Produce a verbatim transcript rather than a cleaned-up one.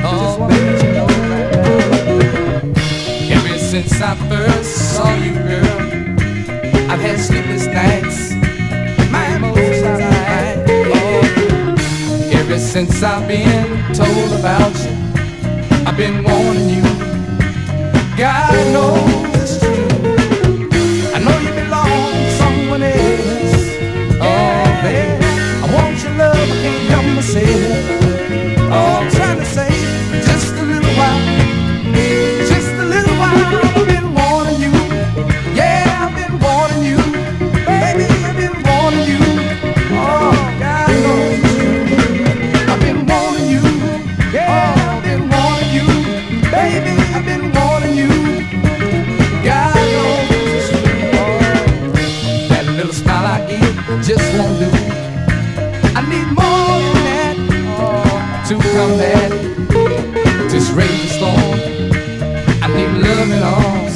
just wanna let you know right now. Ever since I first saw you, girl, I've had sleepless nights. My emotions are high. Oh, ever since I've been told about you, I've been wanting you. God knows it's true. I know you belong to someone else. Oh, baby, I want your love, I can't help myself. Oh, I'm trying to say just a little while, just a little while. I've been wanting you. Yeah, I've been wanting you. Baby, I've been wanting you. Oh, God knows it's true. I've been wanting you. Yeah, I've been wanting you. Baby, I've been wanting you. God knows it's true. Oh, that little smile I get just won't do. I need more than that. Oh, to combat this raging storm. I need love and all.